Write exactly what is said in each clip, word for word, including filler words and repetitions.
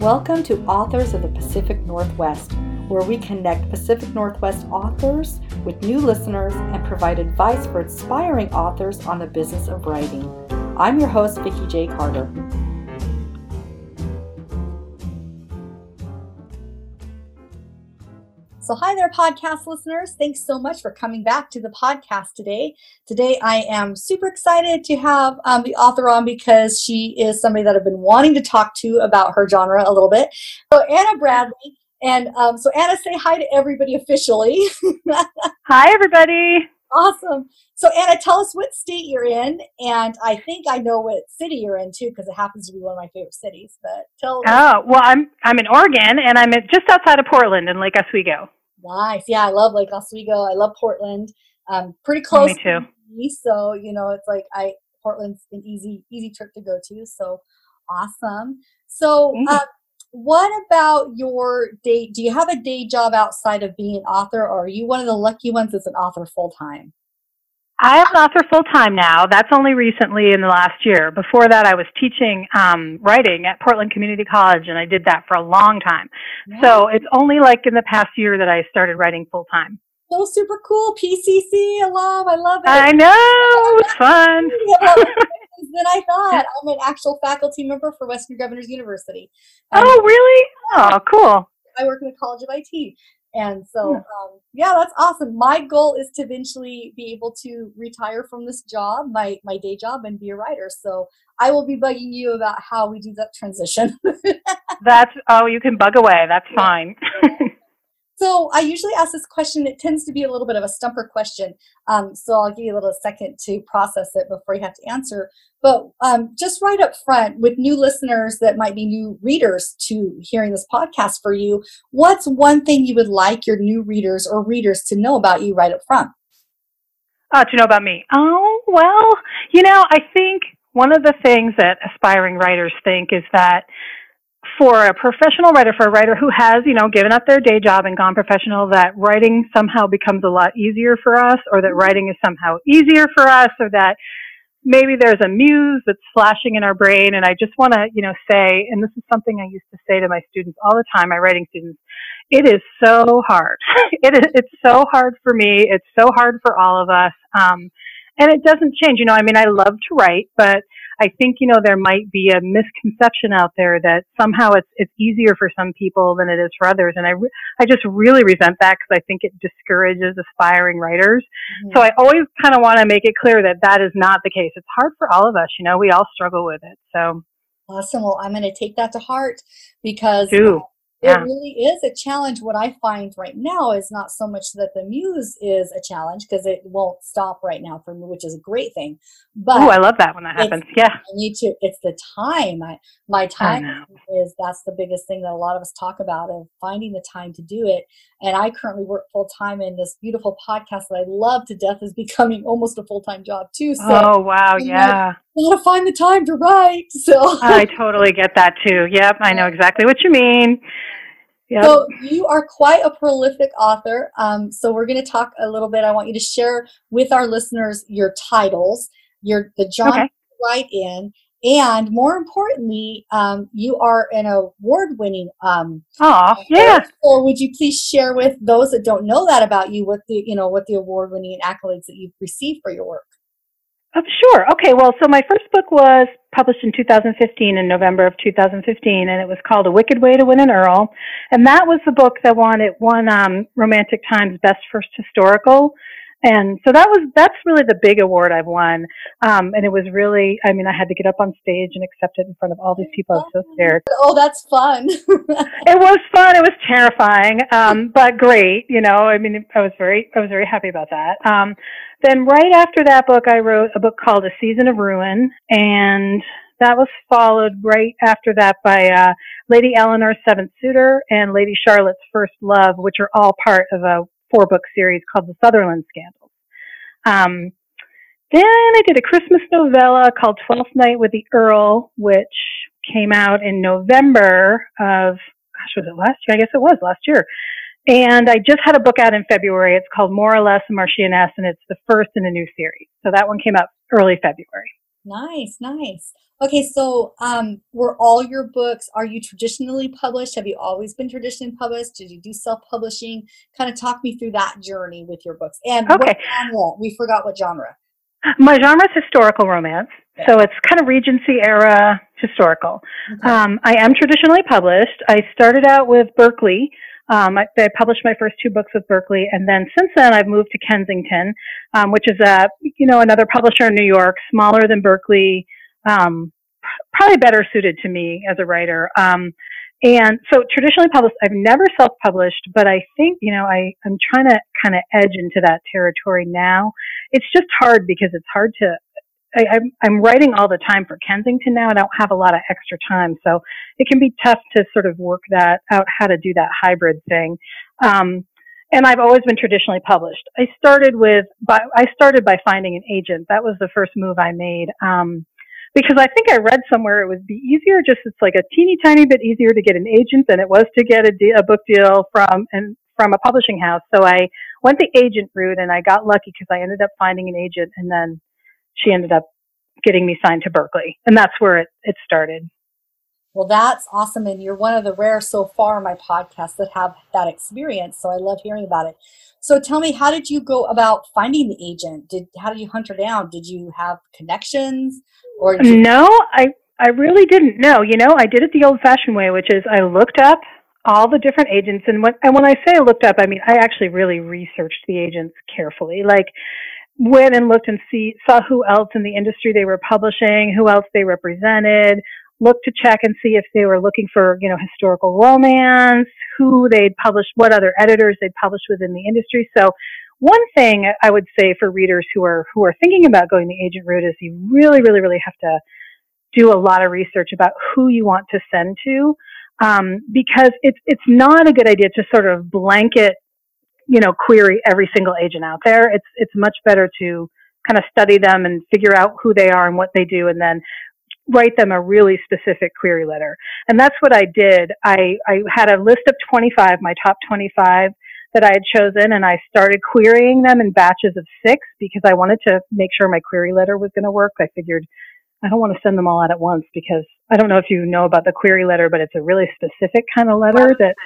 Welcome to Authors of the Pacific Northwest, where we connect Pacific Northwest authors with new listeners and provide advice for aspiring authors on the business of writing. I'm your host, Vicki J. Carter. So hi there, podcast listeners. Thanks so much for coming back to the podcast today. Today, I am super excited to have um, the author on because she is somebody that I've been wanting to talk to about her genre a little bit. So Anna Bradley. And um, so Anna, say hi to everybody officially. Hi, everybody. Awesome. So Anna, tell us what state you're in. And I think I know what city you're in too, because it happens to be one of my favorite cities. But tell us. Oh, well, I'm I'm in Oregon, and I'm at, just outside of Portland in Lake Oswego. Nice. Yeah, I love Lake Oswego. I love Portland. Um, pretty close. Me too. To me, so you know, it's like I Portland's an easy easy trip to go to. So awesome. So, mm. uh, what about your day? Do you have a day job outside of being an author, or are you one of the lucky ones that's an author full time? I am an author full time now. That's only recently in the last year. Before that, I was teaching um, writing at Portland Community College, and I did that for a long time. Yeah. So it's only like in the past year that I started writing full time. So super cool. P C C alum. I love it. I know. It's fun. Than I thought. I'm an actual faculty member for Western Governors University. Um, oh, really? Oh, cool. I work in the College of I T. And so, um, yeah, that's awesome. My goal is to eventually be able to retire from this job, my, my day job, and be a writer. So I will be bugging you about how we do that transition. That's, oh, you can bug away. That's fine. So I usually ask this question. It tends to be a little bit of a stumper question. Um, so I'll give you a little second to process it before you have to answer. But um, just right up front, with new listeners that might be new readers to hearing this podcast for you, what's one thing you would like your new readers or readers to know about you right up front? Uh, to know about me? Oh, well, you know, I think one of the things that aspiring writers think is that for a professional writer, for a writer who has, you know, given up their day job and gone professional, that writing somehow becomes a lot easier for us, or that writing is somehow easier for us, or that maybe there's a muse that's flashing in our brain. And I just want to, you know, say, and this is something I used to say to my students all the time, my writing students, it is so hard. it is, it's so hard for me. It's so hard for all of us. Um, and it doesn't change. You know, I mean, I love to write, but I think, you know, there might be a misconception out there that somehow it's it's easier for some people than it is for others. And I, re- I just really resent that because I think it discourages aspiring writers. Mm-hmm. So I always kind of want to make it clear that that is not the case. It's hard for all of us. You know, we all struggle with it. So awesome. Well, I'm going to take that to heart because Do. It yeah. really is a challenge. What I find right now is not so much that the muse is a challenge, because it won't stop right now for me, which is a great thing. But oh, I love that when that happens. Yeah. I need to, it's the time. I, my time is, that's the biggest thing that a lot of us talk about, of finding the time to do it. And I currently work full time, and this beautiful podcast that I love to death is becoming almost a full-time job too. So oh, wow. I'm Yeah. like, gotta find the time to write. So I totally get that too. Yep. I know exactly what you mean. Yep. So you are quite a prolific author. Um, so we're going to talk a little bit. I want you to share with our listeners your titles, your the genre okay. you write in, and more importantly, um, you are an award-winning. Um, oh, yeah. So would you please share with those that don't know that about you, what the you know what the award-winning accolades that you've received for your work? Oh, sure. Okay. Well, so my first book was published in two thousand fifteen, in November of two thousand fifteen, and it was called A Wicked Way to Win an Earl. And that was the book that won, it won um, Romantic Times Best First Historical. And so that was, that's really the big award I've won. Um, and it was really, I mean, I had to get up on stage and accept it in front of all these people. I was so scared. Oh, that's fun. It was fun. It was terrifying, um, but great. You know, I mean, I was very, I was very happy about that. Um, then right after that book, I wrote a book called A Season of Ruin, and that was followed right after that by uh, Lady Eleanor's Seventh Suitor and Lady Charlotte's First Love, which are all part of a four-book series called The Sutherland Scandals. Um, then I did a Christmas novella called Twelfth Night with the Earl, which came out in November of, gosh, was it last year? I guess it was last year. And I just had a book out in February. It's called More or Less, a Marchioness, and it's the first in a new series. So that one came out early February. Nice, nice. Okay, so um, were all your books, are you traditionally published? Have you always been traditionally published? Did you do self-publishing? Kind of talk me through that journey with your books. And what Okay. genre? We forgot what genre. My genre is historical romance, Yeah. so it's kind of Regency era historical. Okay. Um, I am traditionally published. I started out with Berkeley. Um, I, I published my first two books with Berkeley, and then since then I've moved to Kensington, um, which is a you know another publisher in New York, smaller than Berkeley, um, probably better suited to me as a writer. Um, and so traditionally published, I've never self-published, but I think, you know, I, I'm trying to kind of edge into that territory now. It's just hard because it's hard to, I, I'm, I'm writing all the time for Kensington now. I don't have a lot of extra time. So it can be tough to sort of work that out, how to do that hybrid thing. Um, and I've always been traditionally published. I started with, by, I started by finding an agent. That was the first move I made. Um, because I think I read somewhere it would be easier, just it's like a teeny tiny bit easier to get an agent than it was to get a, de- a book deal from and from a publishing house. So I went the agent route, and I got lucky because I ended up finding an agent, and then she ended up getting me signed to Berkeley, and that's where it, it started. Well, that's awesome. And you're one of the rare so far on my podcast that have that experience. So I love hearing about it. So tell me, how did you go about finding the agent? Did how did you hunt her down? Did you have connections or did you? No, I I really didn't know. You know, I did it the old-fashioned way, which is I looked up all the different agents, and when and when I say I looked up, I mean I actually really researched the agents carefully. Like went and looked and see saw who else in the industry they were publishing, who else they represented, looked to check and see if they were looking for, you know, historical romance, who they'd published, what other editors they'd published within the industry. So one thing I would say for readers who are who are thinking about going the agent route is you really, really, really have to do a lot of research about who you want to send to, um, because it's it's not a good idea to sort of blanket, you know, query every single agent out there. It's it's much better to kind of study them and figure out who they are and what they do, and then write them a really specific query letter. And that's what I did. I, I had a list of twenty-five, my top twenty-five that I had chosen, and I started querying them in batches of six because I wanted to make sure my query letter was going to work. I figured I don't want to send them all out at once because I don't know if you know about the query letter, but it's a really specific kind of letter that.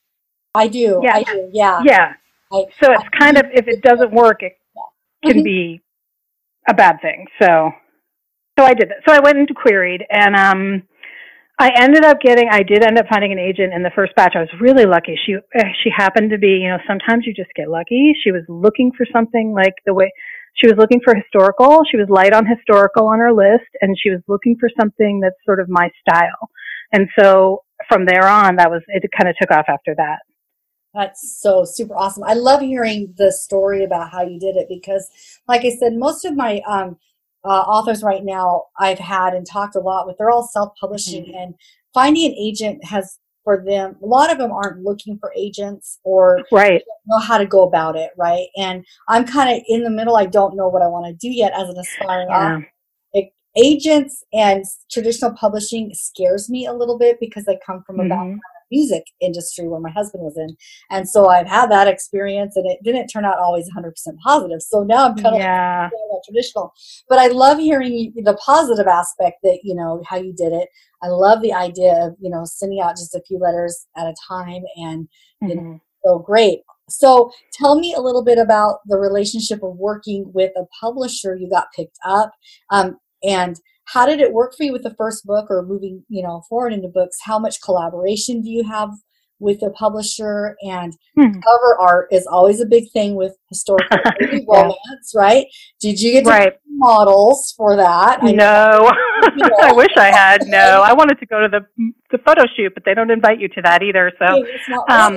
I do. Yeah. I do. Yeah. Yeah. I, So it's kind of, if it doesn't work, it yeah. can be a bad thing. So, so I did that. So I went into queried, and um, I ended up getting, I did end up finding an agent in the first batch. I was really lucky. She, she happened to be, you know, sometimes you just get lucky. She was looking for something like the way, she was looking for historical. She was light on historical on her list, and she was looking for something that's sort of my style. And so from there on, that was, it kind of took off after that. That's so super awesome. I love hearing the story about how you did it because, like I said, most of my um, uh, authors right now I've had and talked a lot with, they're all self-publishing, mm-hmm. and finding an agent has, for them, a lot of them aren't looking for agents or right. don't know how to go about it, right? And I'm kind of in the middle. I don't know what I want to do yet as an aspiring yeah. author. It, agents and traditional publishing scares me a little bit because I come from a mm-hmm. background music industry where my husband was in, and so I've had that experience, and it didn't turn out always one hundred percent positive. So now I'm kind of yeah. like traditional, but I love hearing the positive aspect that, you know, how you did it. I love the idea of, you know, sending out just a few letters at a time, and mm-hmm. you know, so great. So tell me a little bit about the relationship of working with a publisher. You got picked up, um, and how did it work for you with the first book or moving, you know, forward into books? How much collaboration do you have with the publisher? And hmm. cover art is always a big thing with historical yeah. romance, right? Did you get to right. models for that? I no, I wish I had. No, I wanted to go to the the photo shoot, but they don't invite you to that either. So, um,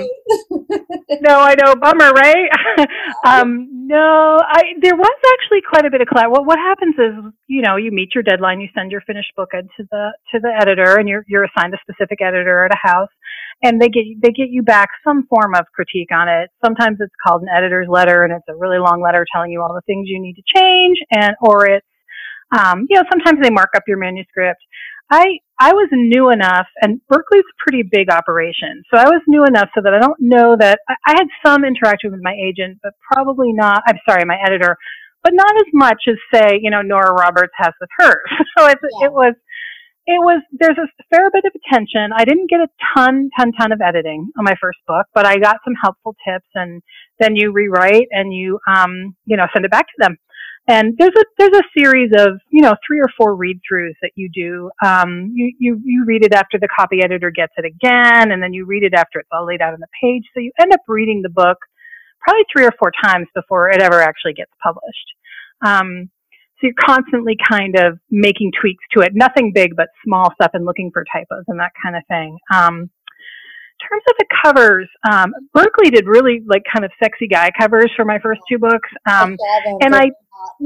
no, I know, bummer, right? um, no, I there was actually quite a bit of collab. What what happens is, you know, you meet your deadline, you send your finished book into the to the editor, and you're you're assigned a specific editor at a house, and they get they get you back some form of critique on it. Sometimes it's called an editor's letter, and it's a really long letter telling you all the things you need to change, and or it's um, you know, sometimes they mark up your manuscript. I I was new enough, and Berkeley's a pretty big operation, so I was new enough so that I don't know that I, I had some interaction with my agent, but probably not. I'm sorry, my editor, but not as much as say, you know, Nora Roberts has with hers. So it's, Yeah. it was, it was, there's a fair bit of attention. I didn't get a ton, ton, ton of editing on my first book, but I got some helpful tips, and then you rewrite and you, um, you know, send it back to them. And there's a there's a series of, you know, three or four read throughs that you do. Um, you, you you read it after the copy editor gets it again, and then you read it after it's all laid out on the page. So you end up reading the book probably three or four times before it ever actually gets published. Um, so you're constantly kind of making tweaks to it, nothing big but small stuff, and looking for typos and that kind of thing. Um, in terms of the covers, um, Berkley did really like kind of sexy guy covers for my first two books, um, and I.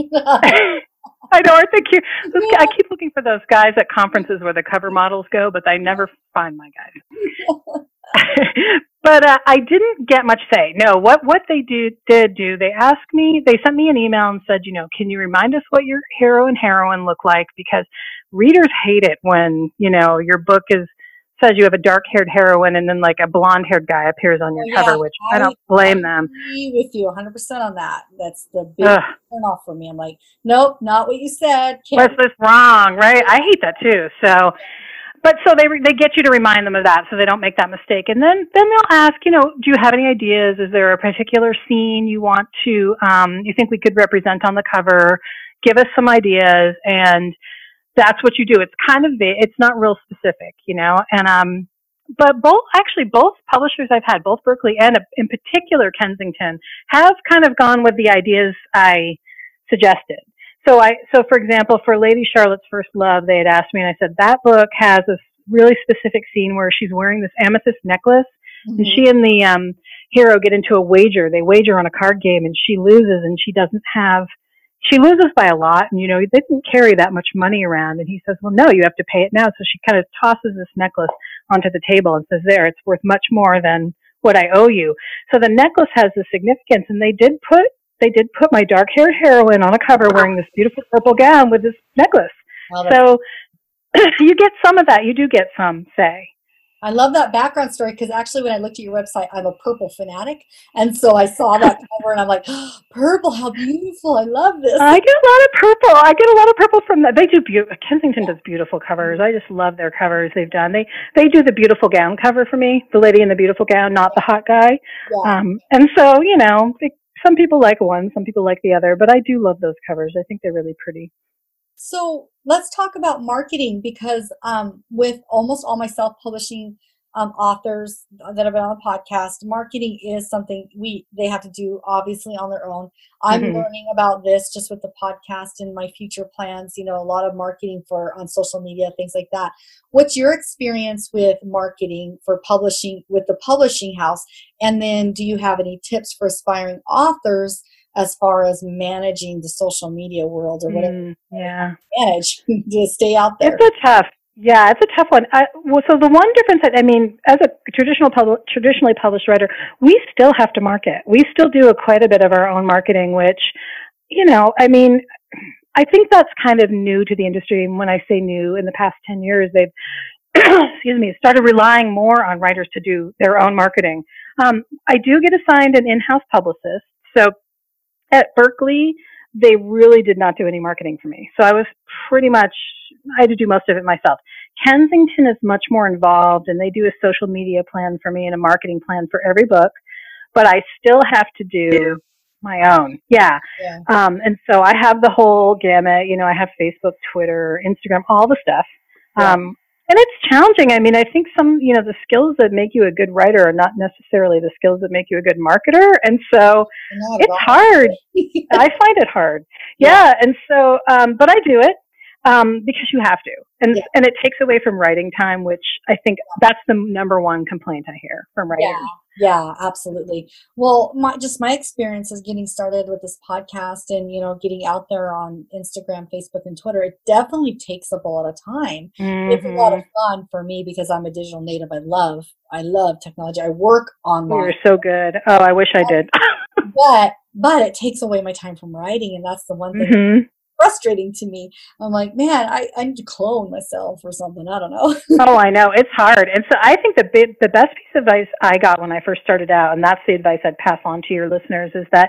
I know, aren't they cute? Those, I keep looking for those guys at conferences where the cover models go, but I never find my guys. But uh, I didn't get much say. No, what what they do did do, they asked me, they sent me an email and said, you know, can you remind us what your hero and heroine look like? Because readers hate it when, you know, your book is says you have a dark-haired heroine and then like a blonde-haired guy appears on your oh, cover, yeah, which I, I don't blame I them. I agree with you one hundred percent on that. That's the big Ugh. turn-off for me. I'm like, nope, not what you said. What's this wrong, right? I hate that too. So, but so they they get you to remind them of that so they don't make that mistake. And then, then they'll ask, you know, do you have any ideas? Is there a particular scene you want to, um, you think we could represent on the cover? Give us some ideas. And that's what you do. It's kind of, it's not real specific, you know, and, um, but both, actually both publishers I've had, both Berkley and in particular Kensington, have kind of gone with the ideas I suggested. So I, so for example, for Lady Charlotte's First Love, they had asked me and I said, that book has a really specific scene where she's wearing this amethyst necklace mm-hmm. and she and the, um, hero get into a wager. They wager on a card game and she loses and she doesn't have, she loses by a lot, and, you know, they didn't carry that much money around. And he says, well, no, you have to pay it now. So she kind of tosses this necklace onto the table and says, there, it's worth much more than what I owe you. So the necklace has the significance, and they did put, they did put my dark-haired heroine on a cover wearing this beautiful purple gown with this necklace. So you get some of that. You do get some, say. I love that background story because actually when I looked at your website, I'm a purple fanatic. And so I saw that cover and I'm like, oh, purple, how beautiful. I love this. I get a lot of purple. I get a lot of purple from that. They do, be- Kensington does beautiful covers. I just love their covers they've done. They they do the beautiful gown cover for me, the lady in the beautiful gown, not the hot guy. Yeah. Um, and so, you know, they, some people like one, some people like the other, but I do love those covers. I think they're really pretty. So let's talk about marketing because um, with almost all my self-publishing um, authors that have been on the podcast, marketing is something we they have to do obviously on their own. I'm mm-hmm. learning about this just with the podcast and my future plans, you know, a lot of marketing for on social media, things like that. What's your experience with marketing for publishing with the publishing house? And then do you have any tips for aspiring authors as far as managing the social media world or whatever mm, yeah. manage to stay out there? It's a tough, yeah, it's a tough one. I, well, so the one difference that, I mean, as a traditional pub- traditionally published writer, we still have to market. We still do a, quite a bit of our own marketing, which, you know, I mean, I think that's kind of new to the industry. And when I say new, in the past ten years, they've, excuse me, started relying more on writers to do their own marketing. Um, I do get assigned an in-house publicist. So at Berkley, they really did not do any marketing for me. So I was pretty much, I had to do most of it myself. Kensington is much more involved, and they do a social media plan for me and a marketing plan for every book, but I still have to do my own. Yeah. yeah. Um, and so I have the whole gamut. You know, I have Facebook, Twitter, Instagram, all the stuff. Yeah. Um, And it's challenging. I mean, I think some, you know, the skills that make you a good writer are not necessarily the skills that make you a good marketer. And so not it's hard. I find it hard. Yeah. yeah. And so, um, but I do it um, because you have to. And yeah. and it takes away from writing time, which I think that's the number one complaint I hear from writers. Yeah. Yeah, absolutely. Well, my, just my experience is getting started with this podcast and, you know, getting out there on Instagram, Facebook, and Twitter. It definitely takes up a lot of time. Mm-hmm. It's a lot of fun for me because I'm a digital native. I love, I love technology. I work online. You're so good. Oh, I wish I did. but, but it takes away my time from writing. And that's the one thing mm-hmm. frustrating to me. I'm like, man, I, I need to clone myself or something. I don't know. Oh, I know. It's hard. And so I think the big, the best piece of advice I got when I first started out, and that's the advice I'd pass on to your listeners, is that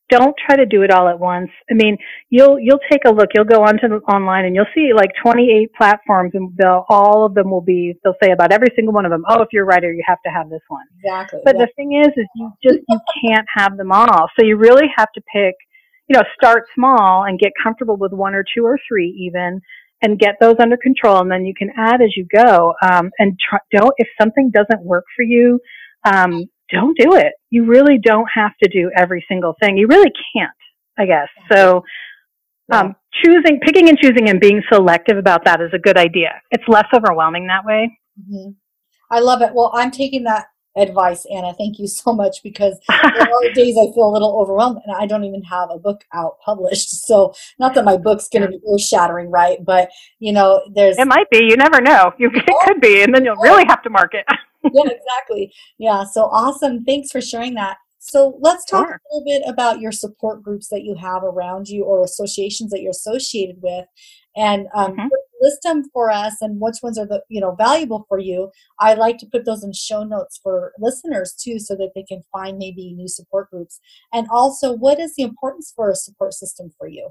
don't try to do it all at once. I mean, you'll you'll take a look. You'll go onto the, online and you'll see like twenty-eight platforms, and they'll all of them will be. They'll say about every single one of them. Oh, if you're a writer, you have to have this one. Exactly. But yeah. the thing is, is you just you can't have them all. So you really have to pick. You know, start small and get comfortable with one or two or three even, and get those under control, and then you can add as you go. Um, and try, don't if something doesn't work for you. Um, Don't do it. You really don't have to do every single thing. You really can't, I guess. So um, choosing, picking and choosing and being selective about that is a good idea. It's less overwhelming that way. Mm-hmm. I love it. Well, I'm taking that advice, Anna. Thank you so much, because there are days I feel a little overwhelmed and I don't even have a book out published. So not that my book's going to be earth shattering, right? But, you know, there's... It might be. You never know. You, it oh, could be. And then you'll really have to market. Yeah, exactly. Yeah. So awesome. Thanks for sharing that. So let's talk Sure. a little bit about your support groups that you have around you, or associations that you're associated with, and um, Mm-hmm. list them for us, and which ones are the you know valuable for you. I like to put those in show notes for listeners too, so that they can find maybe new support groups. And also, what is the importance for a support system for you?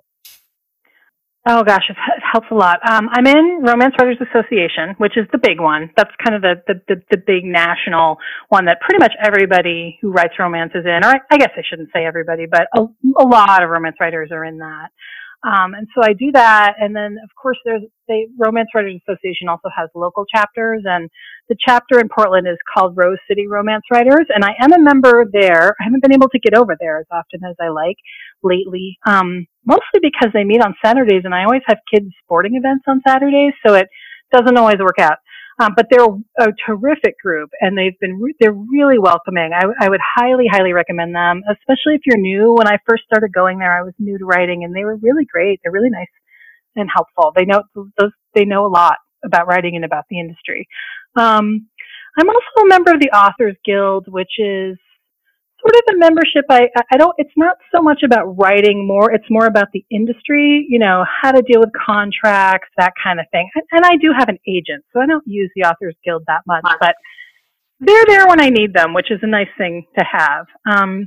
Oh gosh, it helps a lot. Um, I'm in Romance Writers Association, which is the big one. That's kind of the, the, the, the big national one that pretty much everybody who writes romance is in. Or I, I guess I shouldn't say everybody, but a, a lot of romance writers are in that. Um, and so I do that. And then, of course, there's the Romance Writers Association also has local chapters. And the chapter in Portland is called Rose City Romance Writers. And I am a member there. I haven't been able to get over there as often as I like lately, um, mostly because they meet on Saturdays. And I always have kids' sporting events on Saturdays. So it doesn't always work out. Um, but they're a terrific group, and they've been re- they're really welcoming. I, I would highly, highly recommend them, especially if you're new. When I first started going there, I was new to writing, and they were really great. They're really nice and helpful. They know those they know a lot about writing and about the industry. Um, I'm also a member of the Authors Guild, which is sort of a membership. I, I don't, it's not so much about writing more. It's more about the industry, you know, how to deal with contracts, that kind of thing. And, and I do have an agent, so I don't use the Authors Guild that much, but they're there when I need them, which is a nice thing to have. Um,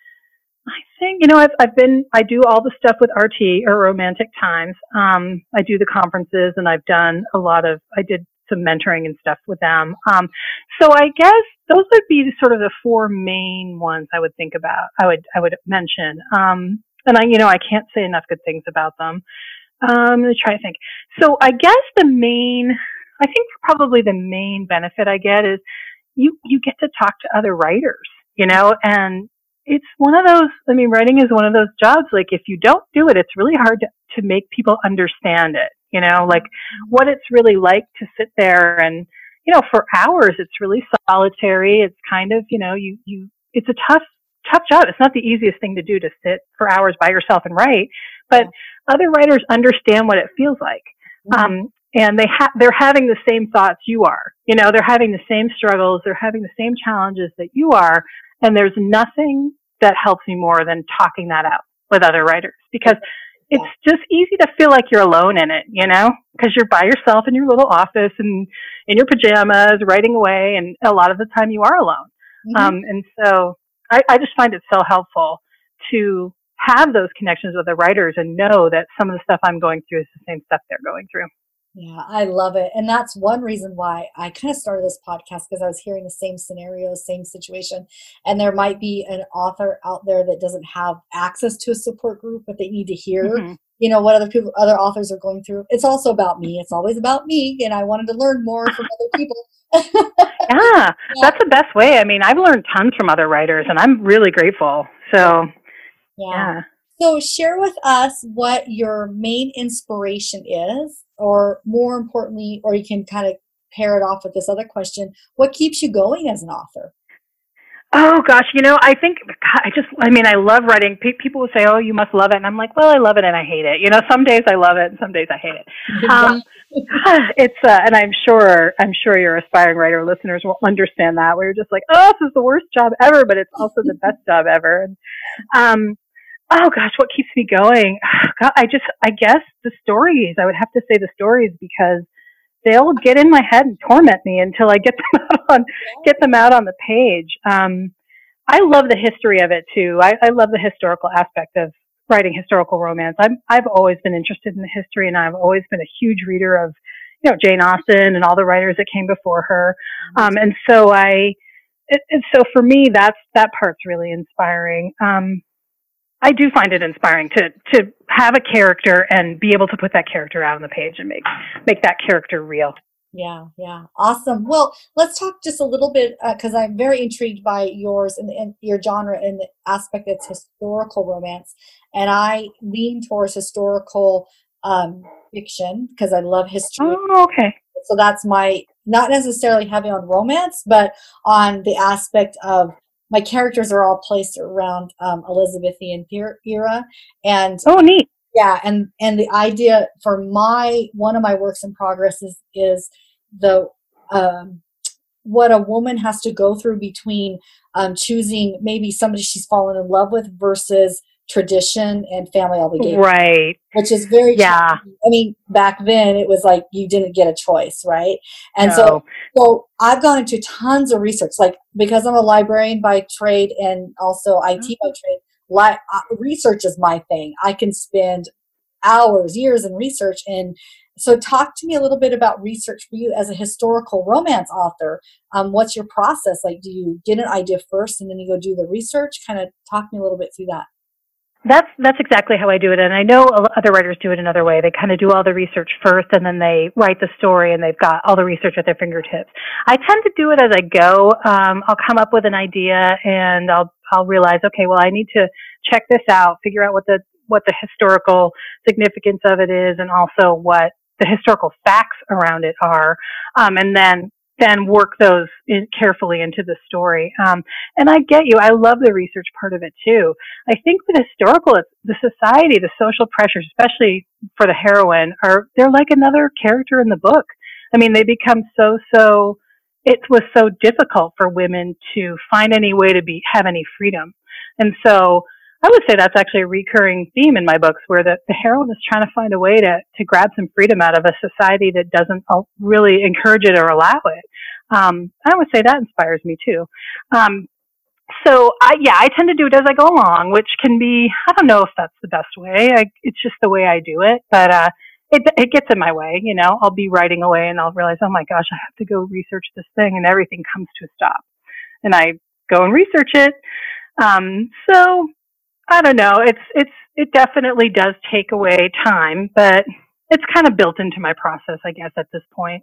I think, you know, I've, I've been, I do all the stuff with R T, or Romantic Times. Um, I do the conferences, and I've done a lot of, I did some mentoring and stuff with them. Um, so I guess those would be sort of the four main ones I would think about, I would, I would mention. Um, and I, you know, I can't say enough good things about them. Um, I'm going to try to think. So I guess the main, I think probably the main benefit I get is you, you get to talk to other writers, you know, and it's one of those, I mean, writing is one of those jobs, like if you don't do it, it's really hard to, to make people understand it, you know, like what it's really like to sit there and, you know, for hours, it's really solitary. It's kind of, you know, you, you, it's a tough, tough job. It's not the easiest thing to do, to sit for hours by yourself and write, but yeah. Other writers understand what it feels like. Mm-hmm. Um, and they ha- they're having the same thoughts you are, you know, they're having the same struggles. They're having the same challenges that you are. And there's nothing that helps me more than talking that out with other writers, because it's just easy to feel like you're alone in it, you know, because you're by yourself in your little office and in your pajamas writing away. And a lot of the time you are alone. Mm-hmm. Um, and so I, I just find it so helpful to have those connections with the writers and know that some of the stuff I'm going through is the same stuff they're going through. Yeah, I love it. And that's one reason why I kind of started this podcast, because I was hearing the same scenario, same situation. And there might be an author out there that doesn't have access to a support group, but they need to hear, mm-hmm. you know, what other people, other authors are going through. It's also about me. It's always about me. And I wanted to learn more from other people. yeah, yeah, that's the best way. I mean, I've learned tons from other writers, and I'm really grateful. So, yeah. yeah. So share with us what your main inspiration is, or more importantly, or you can kind of pair it off with this other question, what keeps you going as an author? Oh gosh, you know, I think, I just, I mean, I love writing. Pe- people will say, oh, you must love it. And I'm like, well, I love it and I hate it. You know, some days I love it and some days I hate it. Um, it's, uh, and I'm sure, I'm sure your aspiring writer listeners will understand that, where you're just like, oh, this is the worst job ever, but it's also the best job ever. And, um, oh gosh, what keeps me going? God, I just, I guess the stories, I would have to say the stories, because they'll get in my head and torment me until I get them out on, get them out on the page. Um, I love the history of it too. I, I love the historical aspect of writing historical romance. I'm, I've always been interested in the history, and I've always been a huge reader of, you know, Jane Austen and all the writers that came before her. Um, and so I, it, it, so for me, that's, that part's really inspiring. Um, I do find it inspiring to, to have a character and be able to put that character out on the page and make, make that character real. Yeah, yeah, awesome. Well, let's talk just a little bit because uh, I'm very intrigued by yours and, and your genre and the aspect that's historical romance, and I lean towards historical um, fiction because I love history. Oh, okay. So that's my not necessarily heavy on romance, but on the aspect of my characters are all placed around um, Elizabethan era, and oh, neat. Yeah, and and the idea for my one of my works in progress is is the um, what a woman has to go through between um, choosing maybe somebody she's fallen in love with versus tradition and family obligation, right? Which is very yeah. I mean, back then it was like you didn't get a choice, right? And no. so so I've gone into tons of research, like because I'm a librarian by trade and also I T by trade. Li- uh, research is my thing. I can spend hours, years in research. And so talk to me a little bit about research for you as a historical romance author. Um, what's your process? Like, do you get an idea first and then you go do the research? Kind of talk me a little bit through that. That's that's exactly how I do it. And I know other writers do it another way. They kind of do all the research first and then they write the story and they've got all the research at their fingertips. I tend to do it as I go. Um, I'll come up with an idea and I'll I'll realize, okay, well, I need to check this out, figure out what the what the historical significance of it is, and also what the historical facts around it are, um, and then then work those in carefully into the story. Um, and I get you. I love the research part of it too. I think with historical, it's the society, the social pressures, especially for the heroine, are they're like another character in the book. I mean, they become so so. It was so difficult for women to find any way to be have any freedom, and so I would say that's actually a recurring theme in my books, where the, the heroine is trying to find a way to, to grab some freedom out of a society that doesn't really encourage it or allow it. Um, I would say that inspires me too. Um, so I, yeah, I tend to do it as I go along, which can be, I don't know if that's the best way. I, it's just the way I do it, but, uh, it, it gets in my way. You know, I'll be writing away and I'll realize, oh my gosh, I have to go research this thing, and everything comes to a stop, and I go and research it. Um, so I don't know. It's it's it definitely does take away time, but it's kind of built into my process, I guess, at this point.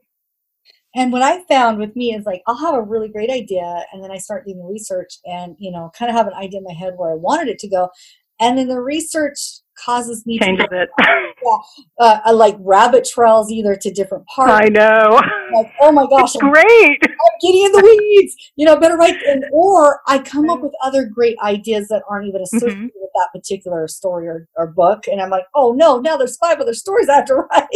And what I found with me is like I'll have a really great idea, and then I start doing the research, and you know, kind of have an idea in my head where I wanted it to go, and then the research causes me changes to it. yeah, uh, I like rabbit trails either to different parts. I know. Like, oh my gosh, it's I'm, great. I'm getting in the weeds. You know, better write. And or I come up with other great ideas that aren't even associated mm-hmm. with that particular story or, or book, and I'm like, oh no, now there's five other stories I have to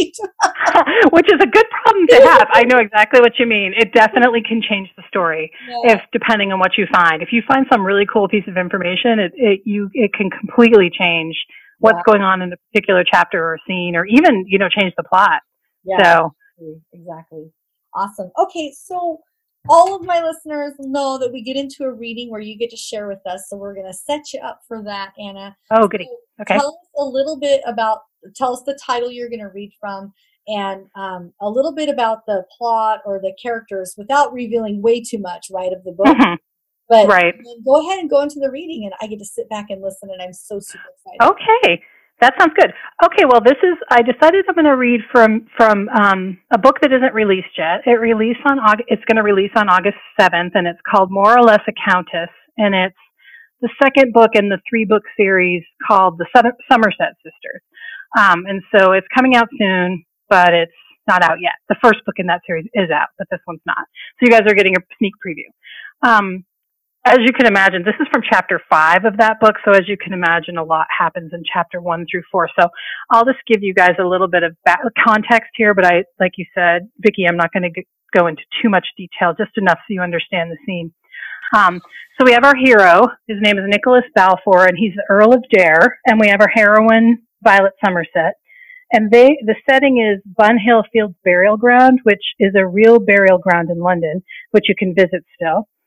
write. Which is a good problem to have. I know exactly what you mean. It definitely can change the story yeah. if depending on what you find. If you find some really cool piece of information, it, it you it can completely change what's yeah. going on in a particular chapter or scene, or even, you know, change the plot. Yeah, so exactly. exactly. Awesome. Okay, so all of my listeners know that we get into a reading where you get to share with us. So we're going to set you up for that, Anna. Oh, goody. Okay. Tell us a little bit about, tell us the title you're going to read from, and um, a little bit about the plot or the characters without revealing way too much, right, of the book. Mm-hmm. But right. go ahead and go into the reading, and I get to sit back and listen, and I'm so super excited. Okay. That sounds good. Okay, well, this is, I decided I'm going to read from, from um, a book that isn't released yet. It released on August, it's going to release on August seventh, and it's called More or Less a Countess, and it's the second book in the three-book series called The Somerset Sisters. Um, and so it's coming out soon, but it's not out yet. The first book in that series is out, but this one's not. So you guys are getting a sneak preview. Um, As you can imagine, this is from chapter five of that book. So as you can imagine, a lot happens in chapter one through four. So I'll just give you guys a little bit of back- context here. But I, like you said, Vicki, I'm not going to go into too much detail, just enough so you understand the scene. Um, so we have our hero. His name is Nicholas Balfour, and he's the Earl of Dare. And we have our heroine, Violet Somerset. And they, the setting is Bunhill Fields Burial Ground, which is a real burial ground in London, which you can visit still.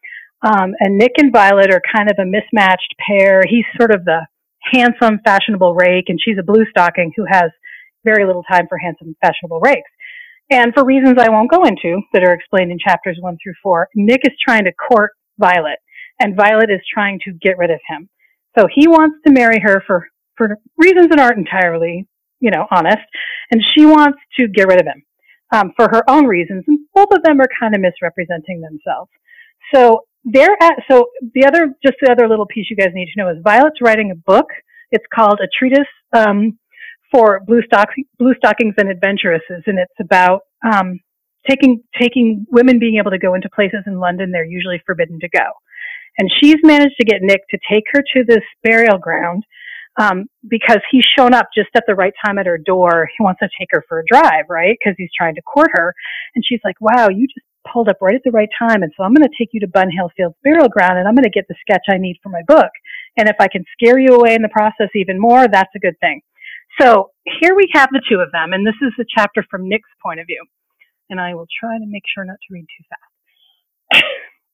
Um, and Nick and Violet are kind of a mismatched pair. He's sort of the handsome, fashionable rake, and she's a blue stocking who has very little time for handsome, fashionable rakes. And for reasons I won't go into that are explained in chapters one through four, Nick is trying to court Violet, and Violet is trying to get rid of him. So he wants to marry her for, for reasons that aren't entirely, you know, honest, and she wants to get rid of him um, for her own reasons, and both of them are kind of misrepresenting themselves. So they're at, so the other, just the other little piece you guys need to know is Violet's writing a book. It's called A Treatise um, for Blue, Stock, Blue Stockings and Adventuresses, and it's about um, taking taking women being able to go into places in London they're usually forbidden to go. And she's managed to get Nick to take her to this burial ground um, because he's shown up just at the right time at her door. He wants to take her for a drive, right? Because he's trying to court her. And she's like, wow, you just pulled up right at the right time. And so I'm going to take you to Bunhill Fields burial ground, and I'm going to get the sketch I need for my book. And if I can scare you away in the process even more, that's a good thing. So here we have the two of them. And this is the chapter from Nick's point of view. And I will try to make sure not to read too fast.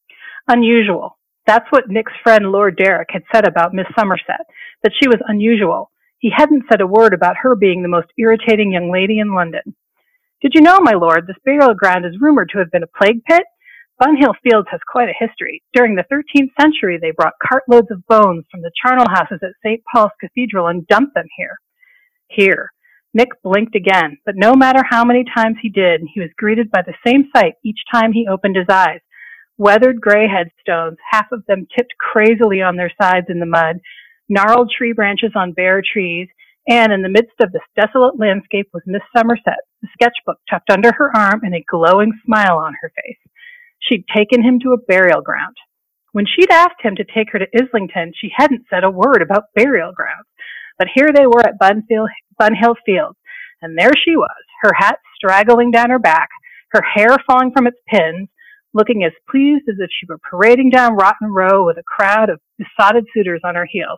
Unusual. That's what Nick's friend Lord Derek had said about Miss Somerset, that she was unusual. He hadn't said a word about her being the most irritating young lady in London. Did you know, my lord, this burial ground is rumored to have been a plague pit? Bunhill Fields has quite a history. During the thirteenth century, they brought cartloads of bones from the charnel houses at Saint Paul's Cathedral and dumped them here. Here. Nick blinked again, but no matter how many times he did, he was greeted by the same sight each time he opened his eyes. Weathered gray headstones, half of them tipped crazily on their sides in the mud, gnarled tree branches on bare trees, and in the midst of this desolate landscape was Miss Somerset, the sketchbook tucked under her arm and a glowing smile on her face. She'd taken him to a burial ground. When she'd asked him to take her to Islington, she hadn't said a word about burial grounds. But here they were at Bunhill, Bunhill Fields, and there she was, her hat straggling down her back, her hair falling from its pins, looking as pleased as if she were parading down Rotten Row with a crowd of besotted suitors on her heels.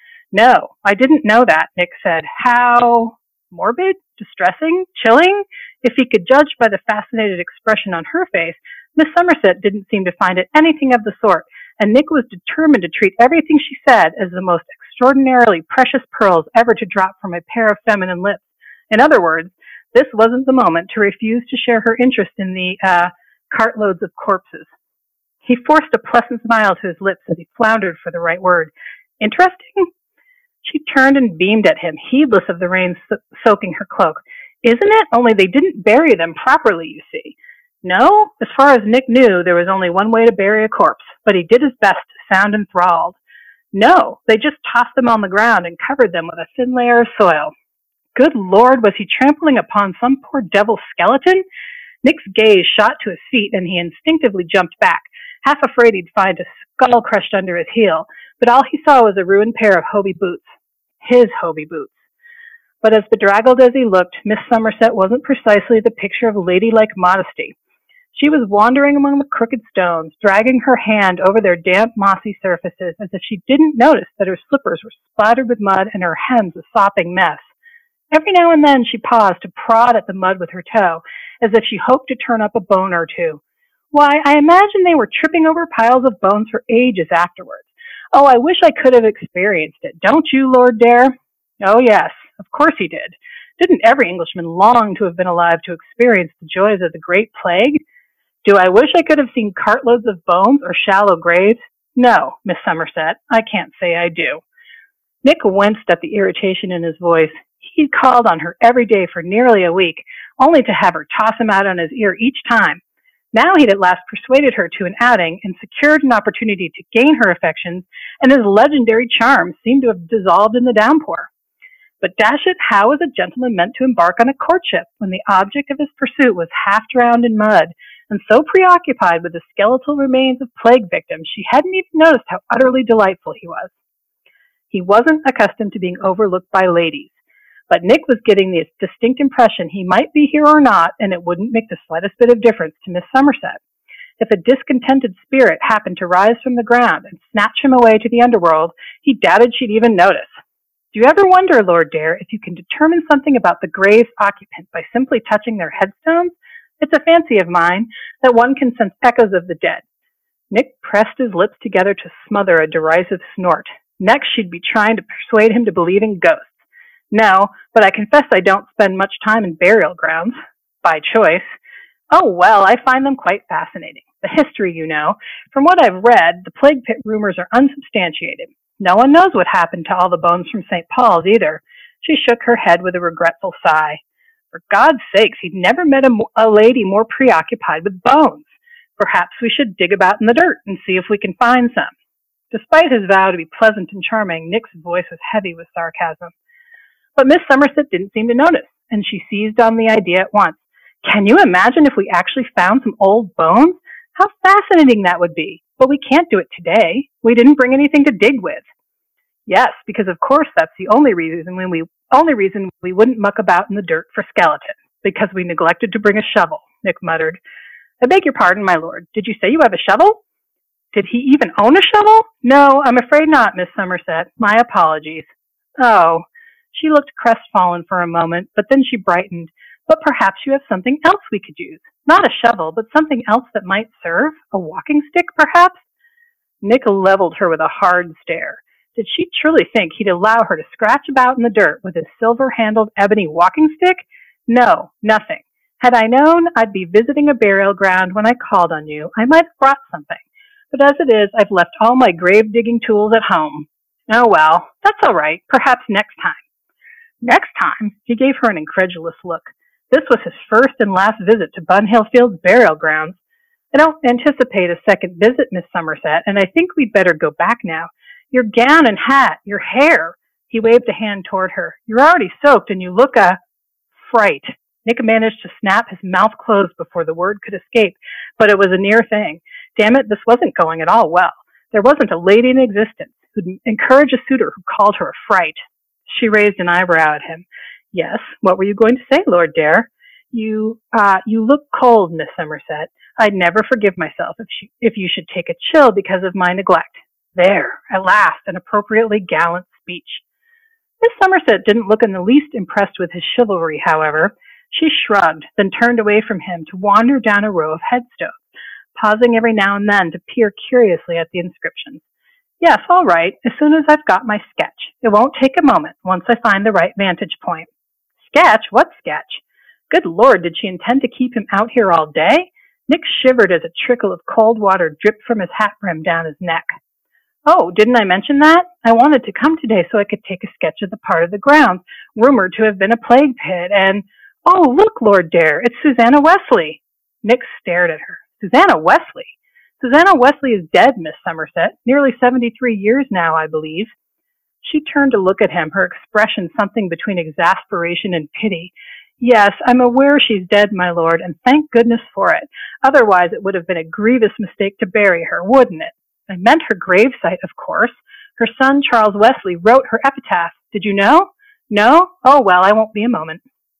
No, I didn't know that, Nick said. How morbid, distressing, chilling? If he could judge by the fascinated expression on her face, Miss Somerset didn't seem to find it anything of the sort, and Nick was determined to treat everything she said as the most extraordinarily precious pearls ever to drop from a pair of feminine lips. In other words, this wasn't the moment to refuse to share her interest in the, uh, cartloads of corpses. He forced a pleasant smile to his lips as he floundered for the right word. Interesting? She turned and beamed at him, heedless of the rain so- soaking her cloak. Isn't it? Only they didn't bury them properly, you see. No? As far as Nick knew, there was only one way to bury a corpse, but he did his best to sound enthralled. No, they just tossed them on the ground and covered them with a thin layer of soil. Good Lord, was he trampling upon some poor devil's skeleton? Nick's gaze shot to his feet, and he instinctively jumped back, half afraid he'd find a skull crushed under his heel, but all he saw was a ruined pair of Hobie boots. His Hobie boots. But as bedraggled as he looked, Miss Somerset wasn't precisely the picture of ladylike modesty. She was wandering among the crooked stones, dragging her hand over their damp, mossy surfaces as if she didn't notice that her slippers were splattered with mud and her hems a sopping mess. Every now and then she paused to prod at the mud with her toe, as if she hoped to turn up a bone or two. Why, I imagine they were tripping over piles of bones for ages afterwards. Oh, I wish I could have experienced it, don't you, Lord Dare? Oh, yes, of course he did. Didn't every Englishman long to have been alive to experience the joys of the Great Plague? Do I wish I could have seen cartloads of bones or shallow graves? No, Miss Somerset, I can't say I do. Nick winced at the irritation in his voice. He'd called on her every day for nearly a week, only to have her toss him out on his ear each time. Now he'd at last persuaded her to an outing and secured an opportunity to gain her affections, and his legendary charm seemed to have dissolved in the downpour. But dash it, how was a gentleman meant to embark on a courtship when the object of his pursuit was half drowned in mud, and so preoccupied with the skeletal remains of plague victims she hadn't even noticed how utterly delightful he was? He wasn't accustomed to being overlooked by ladies, but Nick was getting the distinct impression he might be here or not, and it wouldn't make the slightest bit of difference to Miss Somerset. If a discontented spirit happened to rise from the ground and snatch him away to the underworld, he doubted she'd even notice. Do you ever wonder, Lord Dare, if you can determine something about the grave's occupant by simply touching their headstones? It's a fancy of mine that one can sense echoes of the dead. Nick pressed his lips together to smother a derisive snort. Next, she'd be trying to persuade him to believe in ghosts. No, but I confess I don't spend much time in burial grounds. By choice. Oh, well, I find them quite fascinating. The history, you know. From what I've read, the plague pit rumors are unsubstantiated. No one knows what happened to all the bones from Saint Paul's either. She shook her head with a regretful sigh. For God's sakes, he'd never met a, a lady more preoccupied with bones. Perhaps we should dig about in the dirt and see if we can find some. Despite his vow to be pleasant and charming, Nick's voice was heavy with sarcasm. But Miss Somerset didn't seem to notice, and she seized on the idea at once. Can you imagine if we actually found some old bones? How fascinating that would be. But we can't do it today. We didn't bring anything to dig with. Yes, because of course that's the only reason when we only reason we wouldn't muck about in the dirt for skeletons, because we neglected to bring a shovel, Nick muttered. I beg your pardon, my lord. Did you say you have a shovel? Did he even own a shovel? No, I'm afraid not, Miss Somerset. My apologies. Oh. She looked crestfallen for a moment, but then she brightened. But perhaps you have something else we could use. Not a shovel, but something else that might serve? A walking stick, perhaps? Nick leveled her with a hard stare. Did she truly think he'd allow her to scratch about in the dirt with his silver-handled ebony walking stick? No, nothing. Had I known I'd be visiting a burial ground when I called on you, I might have brought something. But as it is, I've left all my grave-digging tools at home. Oh well, that's all right. Perhaps next time. Next time? He gave her an incredulous look. This was his first and last visit to Bunhill Fields burial grounds. I don't anticipate a second visit, Miss Somerset, and I think we'd better go back now. Your gown and hat, your hair. He waved a hand toward her. You're already soaked and you look a fright. Nick managed to snap his mouth closed before the word could escape, but it was a near thing. Damn it, this wasn't going at all well. There wasn't a lady in existence who'd encourage a suitor who called her a fright. She raised an eyebrow at him. Yes, what were you going to say, Lord Dare? You, uh, you look cold, Miss Somerset. I'd never forgive myself if, she, if you should take a chill because of my neglect. There, at last, an appropriately gallant speech. Miss Somerset didn't look in the least impressed with his chivalry, however. She shrugged, then turned away from him to wander down a row of headstones, pausing every now and then to peer curiously at the inscriptions. Yes, all right, as soon as I've got my sketch. It won't take a moment, once I find the right vantage point. Sketch? What sketch? Good Lord, did she intend to keep him out here all day? Nick shivered as a trickle of cold water dripped from his hat brim down his neck. Oh, didn't I mention that? I wanted to come today so I could take a sketch of the part of the grounds rumored to have been a plague pit, and... Oh, look, Lord Dare, it's Susanna Wesley. Nick stared at her. Susanna Wesley? Susanna Wesley is dead, Miss Somerset. Nearly seventy-three years now, I believe. She turned to look at him, her expression something between exasperation and pity. Yes, I'm aware she's dead, my lord, and thank goodness for it. Otherwise it would have been a grievous mistake to bury her, wouldn't it? I meant her gravesite, of course. Her son, Charles Wesley, wrote her epitaph. Did you know? No? Oh, well, I won't be a moment.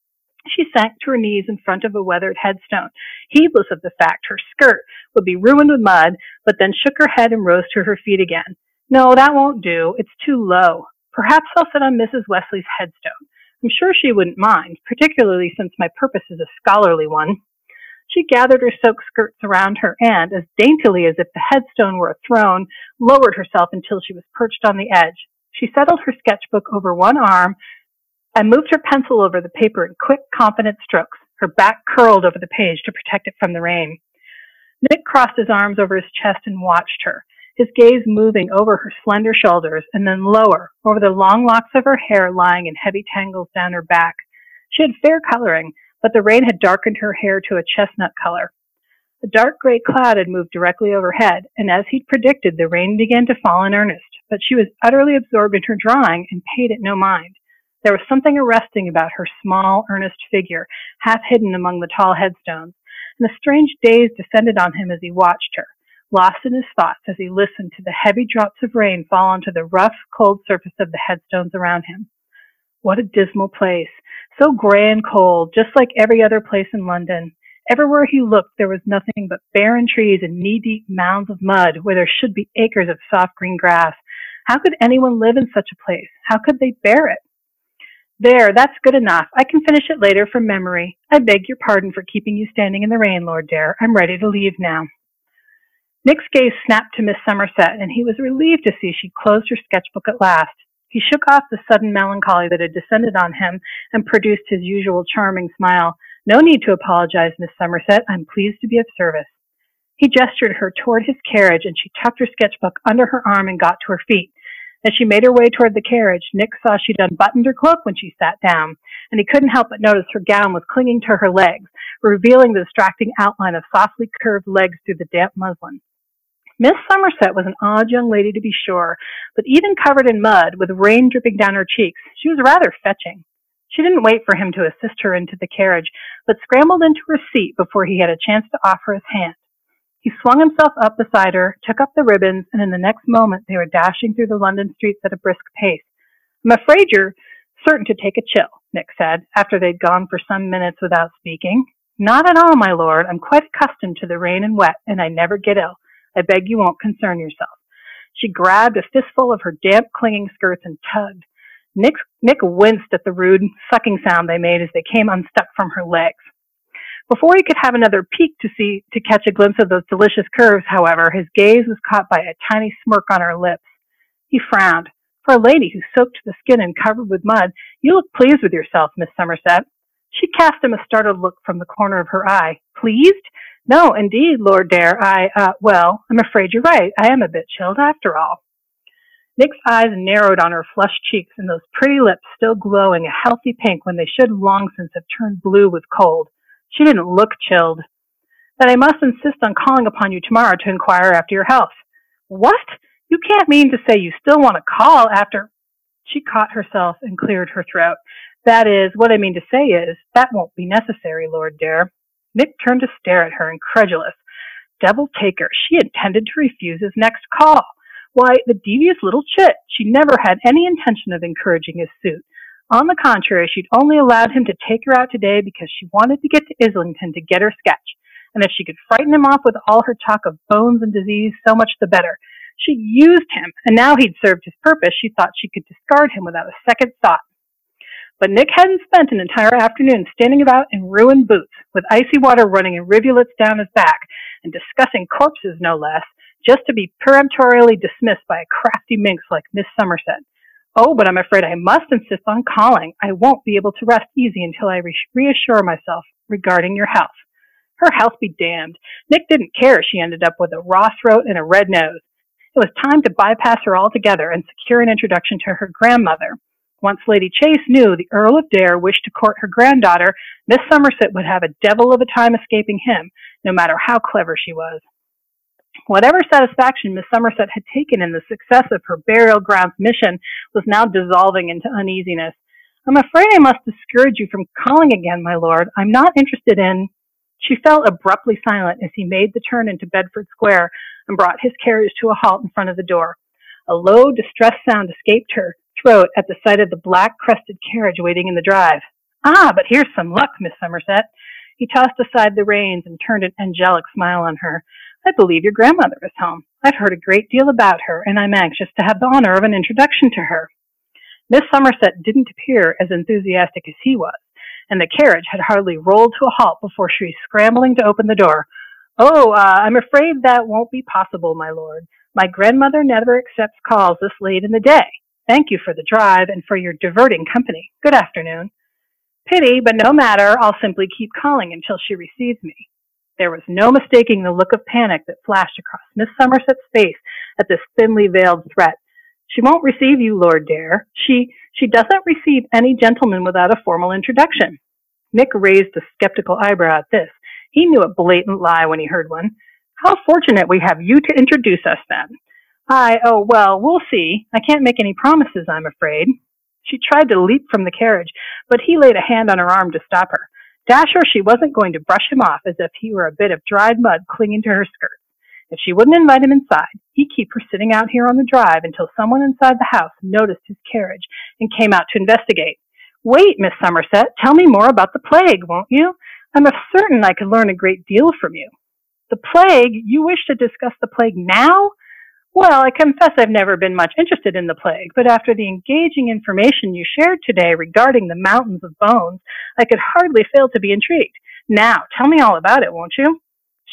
She sank to her knees in front of a weathered headstone, heedless of the fact her skirt would be ruined with mud, but then shook her head and rose to her feet again. No, that won't do. It's too low. Perhaps I'll sit on Missus Wesley's headstone. I'm sure she wouldn't mind, particularly since my purpose is a scholarly one. She gathered her silk skirts around her and, as daintily as if the headstone were a throne, lowered herself until she was perched on the edge. She settled her sketchbook over one arm and moved her pencil over the paper in quick, confident strokes, her back curled over the page to protect it from the rain. Nick crossed his arms over his chest and watched her, his gaze moving over her slender shoulders and then lower, over the long locks of her hair lying in heavy tangles down her back. She had fair coloring, but the rain had darkened her hair to a chestnut color. A dark gray cloud had moved directly overhead, and as he'd predicted, the rain began to fall in earnest, but she was utterly absorbed in her drawing and paid it no mind. There was something arresting about her small, earnest figure, half hidden among the tall headstones, and a strange daze descended on him as he watched her, lost in his thoughts as he listened to the heavy drops of rain fall onto the rough, cold surface of the headstones around him. What a dismal place, so gray and cold, just like every other place in London. Everywhere he looked, there was nothing but barren trees and knee-deep mounds of mud where there should be acres of soft green grass. How could anyone live in such a place? How could they bear it? There, that's good enough. I can finish it later from memory. I beg your pardon for keeping you standing in the rain, Lord Dare. I'm ready to leave now. Nick's gaze snapped to Miss Somerset, and he was relieved to see she closed her sketchbook at last. He shook off the sudden melancholy that had descended on him and produced his usual charming smile. "No need to apologize, Miss Somerset. I'm pleased to be of service." He gestured her toward his carriage, and she tucked her sketchbook under her arm and got to her feet. As she made her way toward the carriage, Nick saw she'd unbuttoned her cloak when she sat down, and he couldn't help but notice her gown was clinging to her legs, revealing the distracting outline of softly curved legs through the damp muslin. Miss Somerset was an odd young lady, to be sure, but even covered in mud, with rain dripping down her cheeks, she was rather fetching. She didn't wait for him to assist her into the carriage, but scrambled into her seat before he had a chance to offer his hand. He swung himself up beside her, took up the ribbons, and in the next moment they were dashing through the London streets at a brisk pace. "I'm afraid you're certain to take a chill," Nick said, after they'd gone for some minutes without speaking. "Not at all, my lord. I'm quite accustomed to the rain and wet, and I never get ill. I beg you won't concern yourself." She grabbed a fistful of her damp, clinging skirts and tugged. Nick, Nick winced at the rude sucking sound they made as they came unstuck from her legs. Before he could have another peek to see to catch a glimpse of those delicious curves, however, his gaze was caught by a tiny smirk on her lips. He frowned. "For a lady who's soaked to the skin and covered with mud, you look pleased with yourself, Miss Somerset." She cast him a startled look from the corner of her eye. "Pleased? No, indeed, Lord Dare, I, uh, well, I'm afraid you're right. I am a bit chilled after all." Nick's eyes narrowed on her flushed cheeks and those pretty lips still glowing a healthy pink when they should long since have turned blue with cold. She didn't look chilled. "That I must insist on calling upon you tomorrow to inquire after your health." "What? You can't mean to say you still want to call after—" She caught herself and cleared her throat. "That is, what I mean to say is, that won't be necessary, Lord Dare." Nick turned to stare at her, incredulous. Devil take her, she intended to refuse his next call. Why, the devious little chit! She never had any intention of encouraging his suit. On the contrary, she'd only allowed him to take her out today because she wanted to get to Islington to get her sketch, and if she could frighten him off with all her talk of bones and disease, so much the better. She'd used him, and now he'd served his purpose, she thought she could discard him without a second thought. But Nick hadn't spent an entire afternoon standing about in ruined boots, with icy water running in rivulets down his back, and discussing corpses no less, just to be peremptorily dismissed by a crafty minx like Miss Somerset. "Oh, but I'm afraid I must insist on calling. I won't be able to rest easy until I re- reassure myself regarding your health." Her health be damned. Nick didn't care she ended up with a raw throat and a red nose. It was time to bypass her altogether and secure an introduction to her grandmother. Once Lady Chase knew the Earl of Dare wished to court her granddaughter, Miss Somerset would have a devil of a time escaping him, no matter how clever she was. Whatever satisfaction Miss Somerset had taken in the success of her burial grounds mission was now dissolving into uneasiness. "I'm afraid I must discourage you from calling again, my lord. I'm not interested in—" She fell abruptly silent as he made the turn into Bedford Square and brought his carriage to a halt in front of the door. A low, distressed sound escaped her throat at the sight of the black-crested carriage waiting in the drive. "Ah, but here's some luck, Miss Somerset." He tossed aside the reins and turned an angelic smile on her. "I believe your grandmother is home. I've heard a great deal about her, and I'm anxious to have the honor of an introduction to her." Miss Somerset didn't appear as enthusiastic as he was, and the carriage had hardly rolled to a halt before she was scrambling to open the door. "Oh, uh, I'm afraid that won't be possible, my lord. My grandmother never accepts calls this late in the day. Thank you for the drive and for your diverting company. Good afternoon." "Pity, but no matter. I'll simply keep calling until she receives me." There was no mistaking the look of panic that flashed across Miss Somerset's face at this thinly veiled threat. "She won't receive you, Lord Dare. She, she doesn't receive any gentleman without a formal introduction." Nick raised a skeptical eyebrow at this. He knew a blatant lie when he heard one. "How fortunate we have you to introduce us, then." I, oh, well, we'll see. I can't make any promises, I'm afraid." She tried to leap from the carriage, but he laid a hand on her arm to stop her. Dash her, she wasn't going to brush him off as if he were a bit of dried mud clinging to her skirt. If she wouldn't invite him inside, he'd keep her sitting out here on the drive until someone inside the house noticed his carriage and came out to investigate. "Wait, Miss Somerset, tell me more about the plague, won't you? I'm certain I could learn a great deal from you." "The plague? You wish to discuss the plague now?" "Well, I confess I've never been much interested in the plague, but after the engaging information you shared today regarding the mountains of bones, I could hardly fail to be intrigued. Now, tell me all about it, won't you?"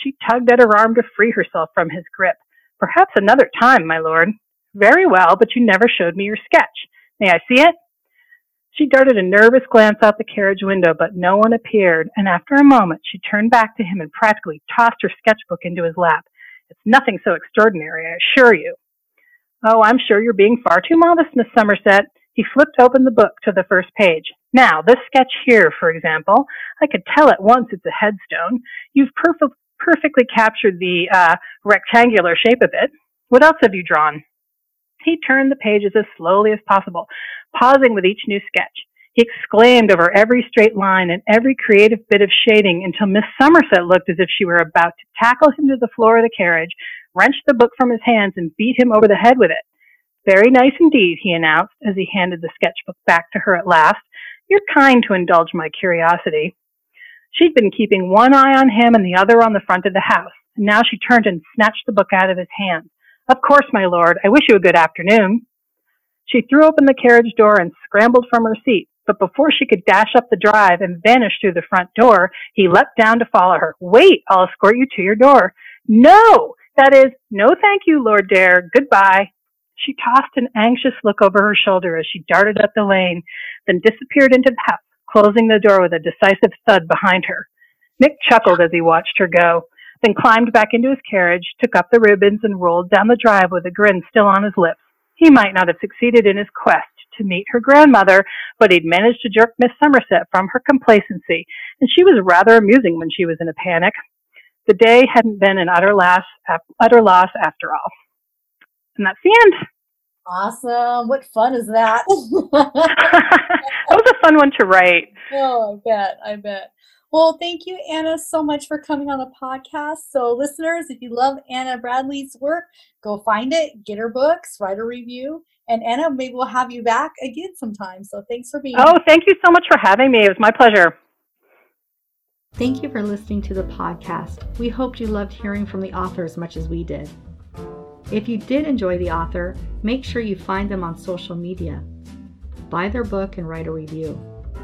She tugged at her arm to free herself from his grip. Perhaps another time, my lord. Very well, but you never showed me your sketch. May I see it? She darted a nervous glance out the carriage window, but no one appeared, and after a moment she turned back to him and practically tossed her sketchbook into his lap. It's nothing so extraordinary, I assure you. Oh, I'm sure you're being far too modest, Miss Somerset. He flipped open the book to the first page. Now, this sketch here, for example, I could tell at once it's a headstone. You've perf- perfectly captured the uh, rectangular shape of it. What else have you drawn? He turned the pages as slowly as possible, pausing with each new sketch. He exclaimed over every straight line and every creative bit of shading until Miss Somerset looked as if she were about to tackle him to the floor of the carriage, wrench the book from his hands, and beat him over the head with it. Very nice indeed, he announced as he handed the sketchbook back to her at last. You're kind to indulge my curiosity. She'd been keeping one eye on him and the other on the front of the house, and now she turned and snatched the book out of his hand. Of course, my lord. I wish you a good afternoon. She threw open the carriage door and scrambled from her seat, but before she could dash up the drive and vanish through the front door, he leapt down to follow her. Wait, I'll escort you to your door. No! That is, no thank you, Lord Dare. Goodbye. She tossed an anxious look over her shoulder as she darted up the lane, then disappeared into the house, closing the door with a decisive thud behind her. Nick chuckled as he watched her go, then climbed back into his carriage, took up the ribbons, and rolled down the drive with a grin still on his lips. He might not have succeeded in his quest to meet her grandmother, but he'd managed to jerk Miss Somerset from her complacency, and she was rather amusing when she was in a panic. The day hadn't been an utter loss, utter loss after all. And that's the end. Awesome. What fun is that? That was a fun one to write. Oh, I bet. I bet. Well, thank you, Anna, so much for coming on the podcast. So, listeners, if you love Anna Bradley's work, go find it, get her books, write a review. And Anna, maybe we'll have you back again sometime. So, thanks for being oh, here. Oh, thank you so much for having me. It was my pleasure. Thank you for listening to the podcast. We hoped you loved hearing from the author as much as we did. If you did enjoy the author, make sure you find them on social media. Buy their book and write a review.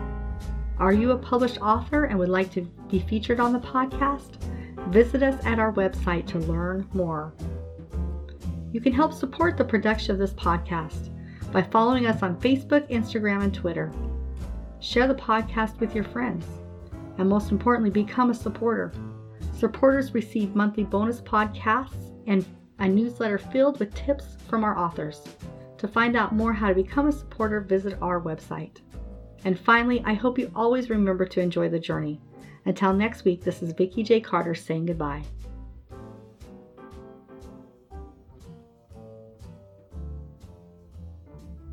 Are you a published author and would like to be featured on the podcast? Visit us at our website to learn more. You can help support the production of this podcast by following us on Facebook, Instagram, and Twitter. Share the podcast with your friends. And most importantly, become a supporter. Supporters receive monthly bonus podcasts and a newsletter filled with tips from our authors. To find out more how to become a supporter, visit our website. And finally, I hope you always remember to enjoy the journey. Until next week, this is Vicki J. Carter saying goodbye.